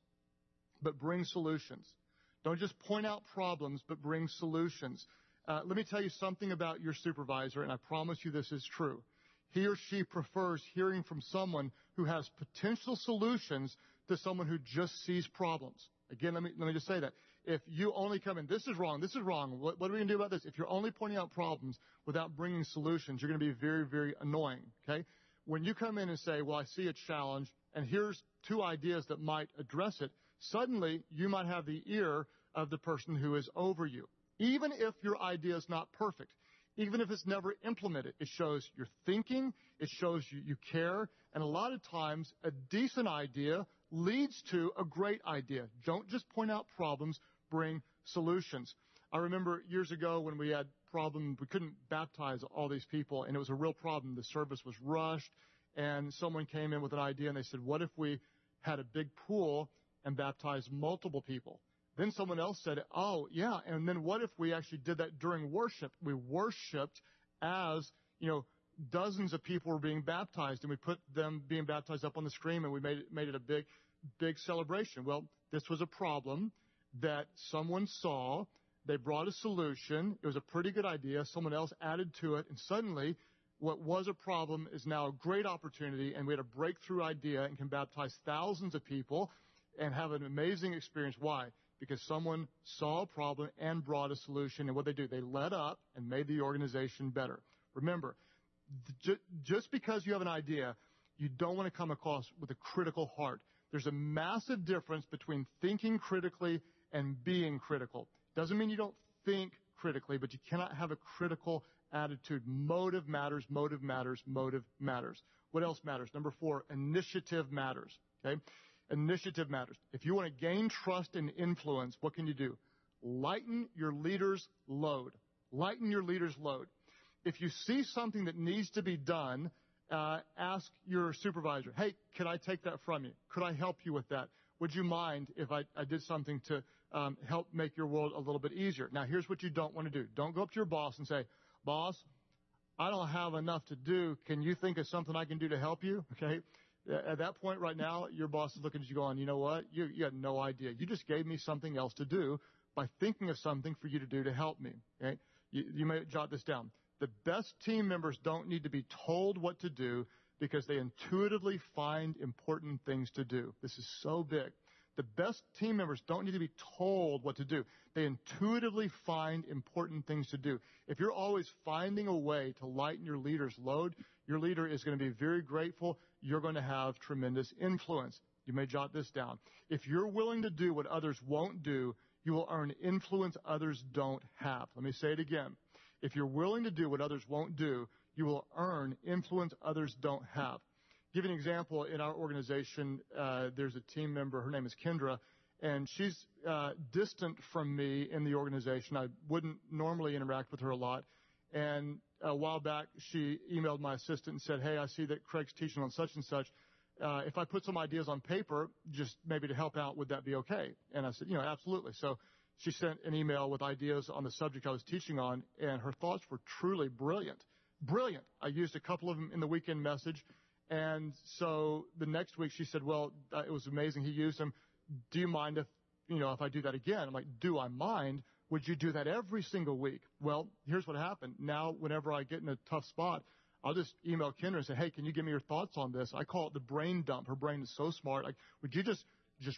but bring solutions. Don't just point out problems, but bring solutions. Let me tell you something about your supervisor, and I promise you this is true. He or she prefers hearing from someone who has potential solutions to someone who just sees problems. Again, let me just say that. If you only come in, this is wrong, what are we going to do about this? If you're only pointing out problems without bringing solutions, you're going to be very, very annoying, okay? When you come in and say, well, I see a challenge, and here's 2 ideas that might address it, suddenly you might have the ear of the person who is over you. Even if your idea is not perfect, even if it's never implemented, it shows you're thinking, it shows you care, and a lot of times a decent idea leads to a great idea. Don't just point out problems, bring solutions. I remember years ago when we had problems, we couldn't baptize all these people, and it was a real problem. The service was rushed, and someone came in with an idea, and they said, what if we had a big pool and baptized multiple people? Then someone else said, oh, yeah, and then what if we actually did that during worship? We worshiped as, dozens of people were being baptized, and we put them being baptized up on the screen, and we made it a big celebration. Well, this was a problem that someone saw. They brought a solution. It was a pretty good idea. Someone else added to it, and suddenly what was a problem is now a great opportunity, and we had a breakthrough idea and can baptize thousands of people and have an amazing experience. Why? Because someone saw a problem and brought a solution, and what they do, they led up and made the organization better. Remember, just because you have an idea, you don't want to come across with a critical heart. There's a massive difference between thinking critically and being critical. Doesn't mean you don't think critically, but you cannot have a critical attitude. Motive matters, motive matters, motive matters. What else matters? Number 4, initiative matters. Okay? Initiative matters. If you want to gain trust and influence, what can you do? Lighten your leader's load. Lighten your leader's load. If you see something that needs to be done, ask your supervisor, hey, could I take that from you? Could I help you with that? Would you mind if I did something to help make your world a little bit easier? Now, here's what you don't want to do. Don't go up to your boss and say, boss, I don't have enough to do. Can you think of something I can do to help you? Okay. At that point right now, your boss is looking at you going, you know what? You had no idea. You just gave me something else to do by thinking of something for you to do to help me. Okay? You may jot this down. The best team members don't need to be told what to do because they intuitively find important things to do. This is so big. The best team members don't need to be told what to do. They intuitively find important things to do. If you're always finding a way to lighten your leader's load, your leader is going to be very grateful. You're going to have tremendous influence. You may jot this down. If you're willing to do what others won't do, you will earn influence others don't have. Let me say it again. If you're willing to do what others won't do, you will earn influence others don't have. Give you an example. In our organization, there's a team member. Her name is Kendra, and she's distant from me in the organization. I wouldn't normally interact with her a lot. And a while back, she emailed my assistant and said, hey, I see that Craig's teaching on such and such. If I put some ideas on paper, just maybe to help out, would that be okay? And I said, absolutely. So she sent an email with ideas on the subject I was teaching on, and her thoughts were truly brilliant. Brilliant. I used a couple of them in the weekend message. And so the next week she said, well, it was amazing. He used them. Do you mind if I do that again? I'm like, do I mind? Would you do that every single week? Well, here's what happened. Now, whenever I get in a tough spot, I'll just email Kendra and say, hey, can you give me your thoughts on this? I call it the brain dump. Her brain is so smart. Like, would you just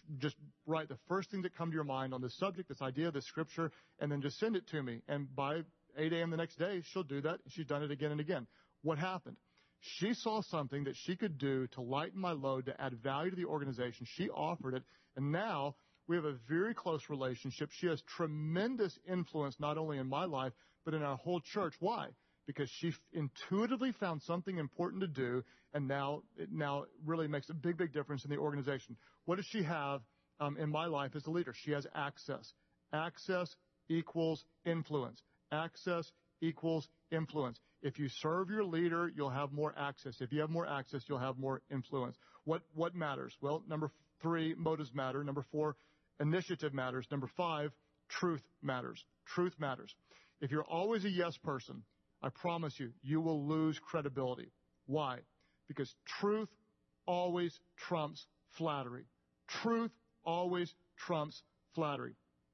write the first thing that come to your mind on this subject, this idea, this scripture, and then just send it to me. And by 8 a.m. the next day, she'll do that. She's done it again and again. What happened? She saw something that she could do to lighten my load, to add value to the organization. She offered it, and now we have a very close relationship. She has tremendous influence not only in my life, but in our whole church. Why? Because she intuitively found something important to do, and now it really makes a big, big difference in the organization. What does she have in my life as a leader? She has access. Access equals influence. Access equals influence. If you serve your leader, you'll have more access. If you have more access, you'll have more influence. What matters? Well, number 3, motives matter. Number 4, initiative matters. Number 5, truth matters. Truth matters. If you're always a yes person, I promise you, you will lose credibility. Why? Because truth always trumps flattery. Truth always trumps flattery.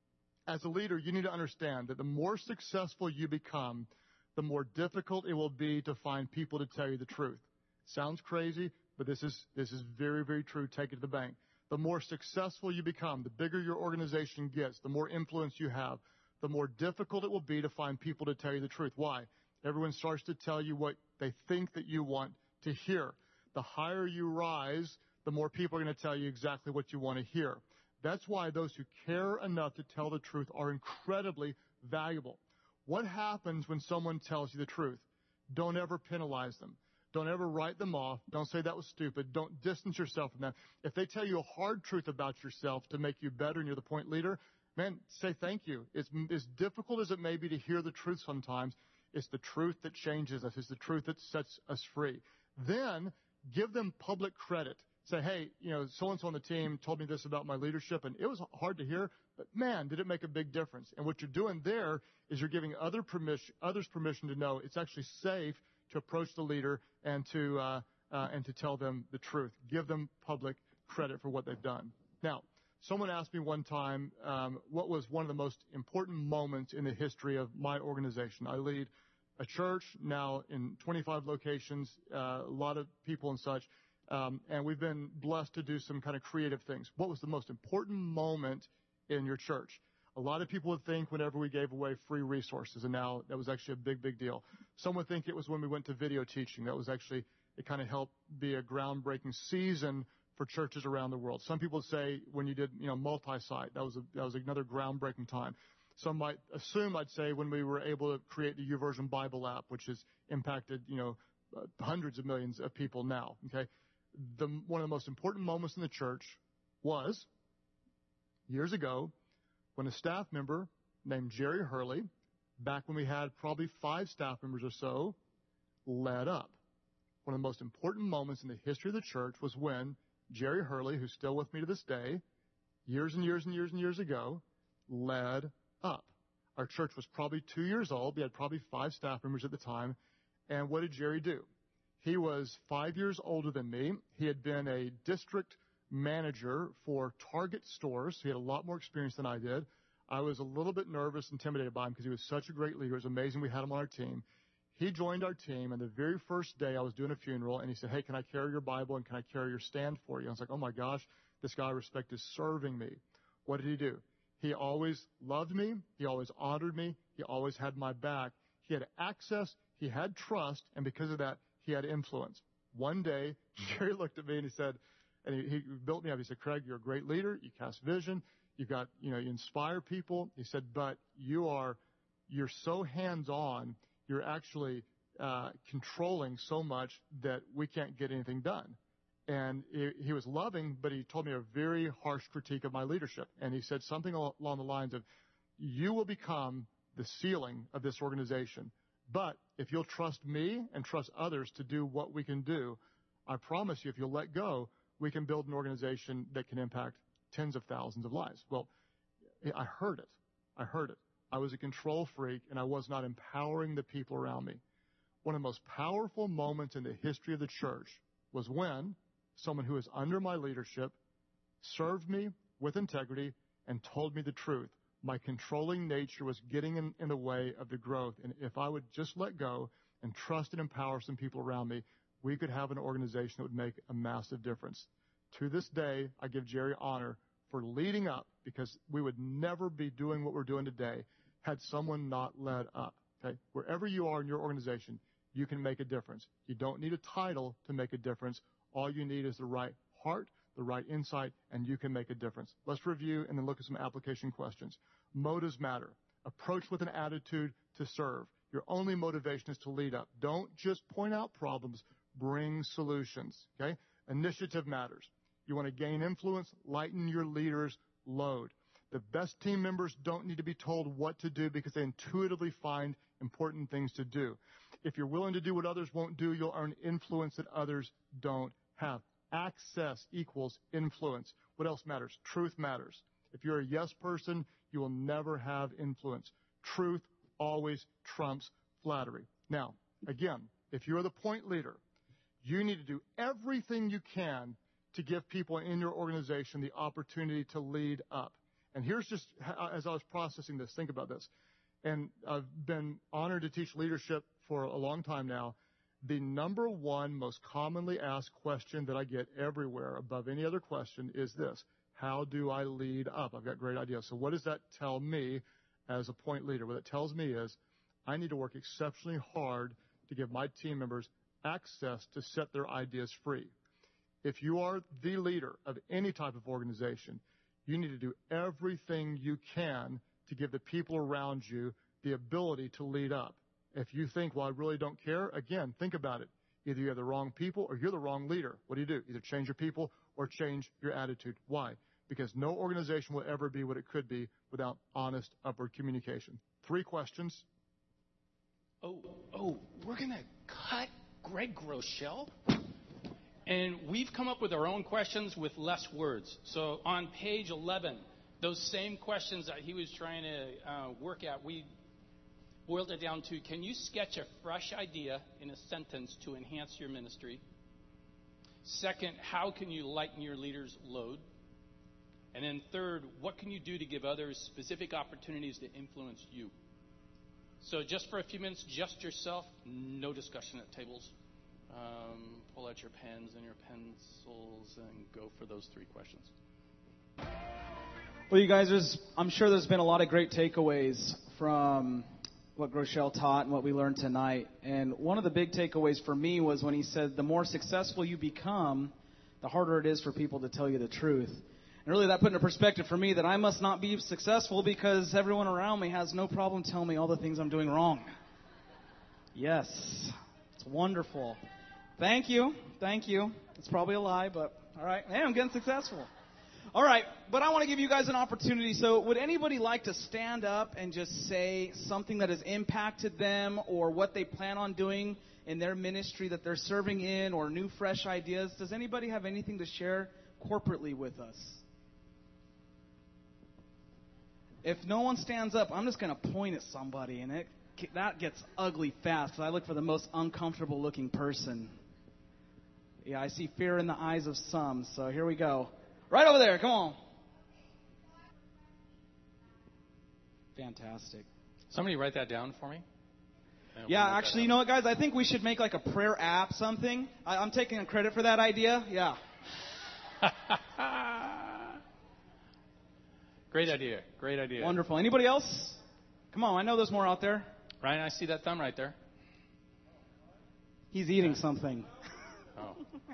As a leader, you need to understand that the more successful you become, the more difficult it will be to find people to tell you the truth. Sounds crazy, but this is very, very true. Take it to the bank. The more successful you become, the bigger your organization gets, the more influence you have, the more difficult it will be to find people to tell you the truth. Why? Everyone starts to tell you what they think that you want to hear. The higher you rise, the more people are going to tell you exactly what you want to hear. That's why those who care enough to tell the truth are incredibly valuable. What happens when someone tells you the truth? Don't ever penalize them. Don't ever write them off. Don't say that was stupid. Don't distance yourself from them. If they tell you a hard truth about yourself to make you better and you're the point leader, man, say thank you. It's as difficult as it may be to hear the truth sometimes. It's the truth that changes us. It's the truth that sets us free. Then give them public credit. Say, hey, so-and-so on the team told me this about my leadership, and it was hard to hear, but man, did it make a big difference. And what you're doing there is you're giving others permission to know it's actually safe to approach the leader and to tell them the truth. Give them public credit for what they've done. Now, someone asked me one time what was one of the most important moments in the history of my organization. I lead a church now in 25 locations, a lot of people and such. And we've been blessed to do some kind of creative things. What was the most important moment in your church? A lot of people would think whenever we gave away free resources, and now that was actually a big, big deal. Some would think it was when we went to video teaching. That was actually, it kind of helped be a groundbreaking season for churches around the world. Some people would say when you did, multi-site, that was another groundbreaking time. Some might assume I'd say when we were able to create the YouVersion Bible app, which has impacted, hundreds of millions of people now, okay? One of the most important moments in the church was years ago when a staff member named Jerry Hurley, back when we had probably 5 staff members or so, led up. One of the most important moments in the history of the church was when Jerry Hurley, who's still with me to this day, years and years and years and years ago, led up. Our church was probably 2 years old. We had probably 5 staff members at the time. And what did Jerry do? He was 5 years older than me. He had been a district manager for Target stores. He had a lot more experience than I did. I was a little bit nervous, intimidated by him because he was such a great leader. It was amazing we had him on our team. He joined our team, and the very first day I was doing a funeral, and he said, hey, can I carry your Bible and can I carry your stand for you? I was like, oh, my gosh, this guy I respect is serving me. What did he do? He always loved me. He always honored me. He always had my back. He had access. He had trust, and because of that, he had influence. One day, Jerry looked at me and he said, and he built me up. He said, Craig, you're a great leader. You cast vision. You inspire people. He said, but you're so hands-on. You're actually controlling so much that we can't get anything done. And he was loving, but he told me a very harsh critique of my leadership. And he said something along the lines of, you will become the ceiling of this organization. But if you'll trust me and trust others to do what we can do, I promise you, if you'll let go, we can build an organization that can impact tens of thousands of lives. Well, I heard it. I was a control freak, and I was not empowering the people around me. One of the most powerful moments in the history of the church was when someone who was under my leadership served me with integrity and told me the truth. My controlling nature was getting in the way of the growth. And if I would just let go and trust and empower some people around me, we could have an organization that would make a massive difference. To this day, I give Jerry honor for leading up, because we would never be doing what we're doing today had someone not led up. Okay? Wherever you are in your organization, you can make a difference. You don't need a title to make a difference. All you need is the right heart, the right insight, and you can make a difference. Let's review and then look at some application questions. Motives matter. Approach with an attitude to serve. Your only motivation is to lead up. Don't just point out problems. Bring solutions. Okay? Initiative matters. You want to gain influence, lighten your leader's load. The best team members don't need to be told what to do because they intuitively find important things to do. If you're willing to do what others won't do, you'll earn influence that others don't have. Access equals influence. What else matters? Truth matters. If you're a yes person, you will never have influence. Truth always trumps flattery. Now, again, if you're the point leader, you need to do everything you can to give people in your organization the opportunity to lead up. And here's just, as I was processing this, think about this. And I've been honored to teach leadership for a long time now. The number one most commonly asked question that I get everywhere above any other question is this: how do I lead up? I've got great ideas. So what does that tell me as a point leader? What it tells me is I need to work exceptionally hard to give my team members access to set their ideas free. If you are the leader of any type of organization, you need to do everything you can to give the people around you the ability to lead up. If you think, well, I really don't care, again, think about it. Either you have the wrong people or you're the wrong leader. What do? Either change your people or change your attitude. Why? Because no organization will ever be what it could be without honest upward communication. 3 questions. We're going to cut Greg Groeschel? And we've come up with our own questions with less words. So on page 11, those same questions that he was trying to work at, we boiled it down to, can you sketch a fresh idea in a sentence to enhance your ministry? Second, how can you lighten your leader's load? And then third, what can you do to give others specific opportunities to influence you? So just for a few minutes, just yourself, no discussion at tables. Pull out your pens and your pencils and go for those 3 questions. Well, you guys, I'm sure there's been a lot of great takeaways from what Groeschel taught and what we learned tonight. And one of the big takeaways for me was when he said, the more successful you become, the harder it is for people to tell you the truth. And really that put into perspective for me that I must not be successful because everyone around me has no problem telling me all the things I'm doing wrong. Yes, it's wonderful. Thank you. It's probably a lie, but all right. Hey, I'm getting successful. All right, but I want to give you guys an opportunity. So would anybody like to stand up and just say something that has impacted them or what they plan on doing in their ministry that they're serving in or new, fresh ideas? Does anybody have anything to share corporately with us? If no one stands up, I'm just going to point at somebody, and that gets ugly fast because I look for the most uncomfortable looking person. Yeah, I see fear in the eyes of some, so here we go. Right over there, come on. Fantastic. Somebody write that down for me. Yeah, actually, you know what, guys? I think we should make like a prayer app, something. I'm taking credit for that idea. Yeah. Great idea. Wonderful. Anybody else? Come on, I know there's more out there. Ryan, I see that thumb right there. He's eating something. Oh.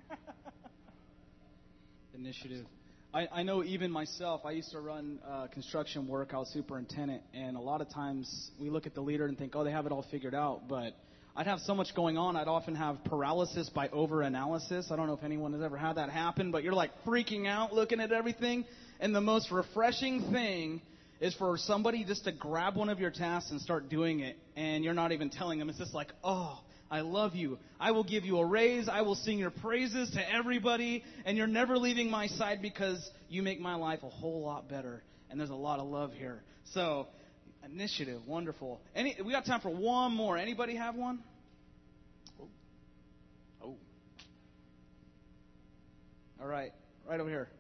Initiative. I know even myself, I used to run construction work. I was superintendent, and a lot of times we look at the leader and think, oh, they have it all figured out. But I'd have so much going on, I'd often have paralysis by overanalysis. I don't know if anyone has ever had that happen, but you're like freaking out looking at everything. And the most refreshing thing is for somebody just to grab one of your tasks and start doing it, and you're not even telling them. It's just like, oh, I love you. I will give you a raise. I will sing your praises to everybody. And you're never leaving my side because you make my life a whole lot better. And there's a lot of love here. So, initiative, wonderful. We got time for one more. Anybody have one? Oh. All right. Right over here.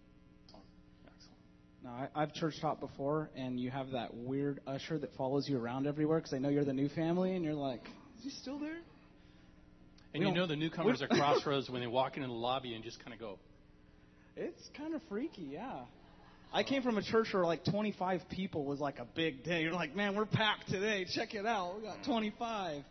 Now, I've church taught before, and you have that weird usher that follows you around everywhere because they know you're the new family, and you're like, is he still there? And you know the newcomers at Crossroads when they walk into the lobby and just kind of go. It's kind of freaky, yeah. I came from a church where like 25 people was like a big day. You're like, man, we're packed today. Check it out. We got 25.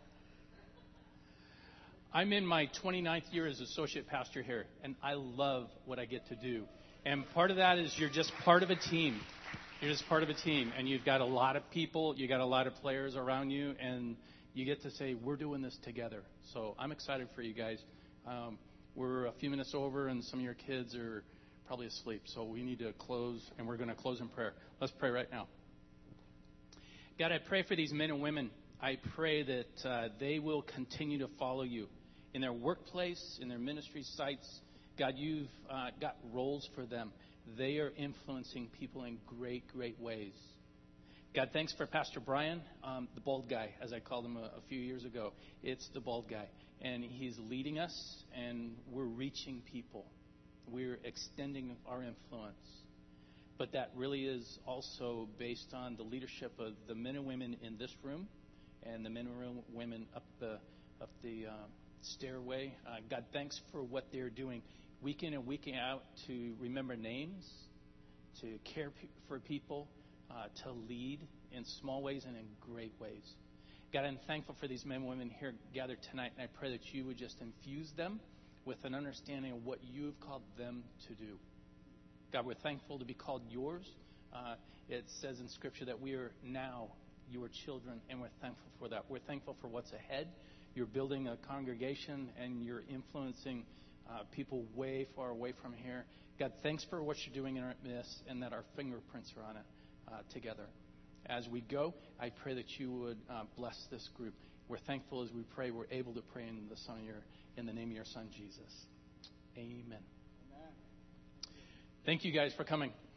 I'm in my 29th year as associate pastor here, and I love what I get to do. And part of that is you're just part of a team. You're just part of a team, and you've got a lot of people, you got a lot of players around you, and you get to say, we're doing this together. So I'm excited for you guys. We're a few minutes over, and some of your kids are probably asleep. So we need to close, and we're going to close in prayer. Let's pray right now. God, I pray for these men and women. I pray that they will continue to follow you in their workplace, in their ministry sites. God, you've got roles for them. They are influencing people in great, great ways. God, thanks for Pastor Brian, the bald guy, as I called him a few years ago. It's the bald guy. And he's leading us, and we're reaching people. We're extending our influence. But that really is also based on the leadership of the men and women in this room and the men and women up the stairway. God, thanks for what they're doing week in and week out to remember names, to care for people, to lead in small ways and in great ways. God, I'm thankful for these men and women here gathered tonight, and I pray that you would just infuse them with an understanding of what you have called them to do. God, we're thankful to be called yours. It says in Scripture that we are now your children, and we're thankful for that. We're thankful for what's ahead. You're building a congregation, and you're influencing people way far away from here. God, thanks for what you're doing in our midst, and that our fingerprints are on it together. As we go, I pray that you would bless this group. We're thankful as we pray. We're able to pray in the name of your Son, Jesus. Amen. Thank you guys for coming.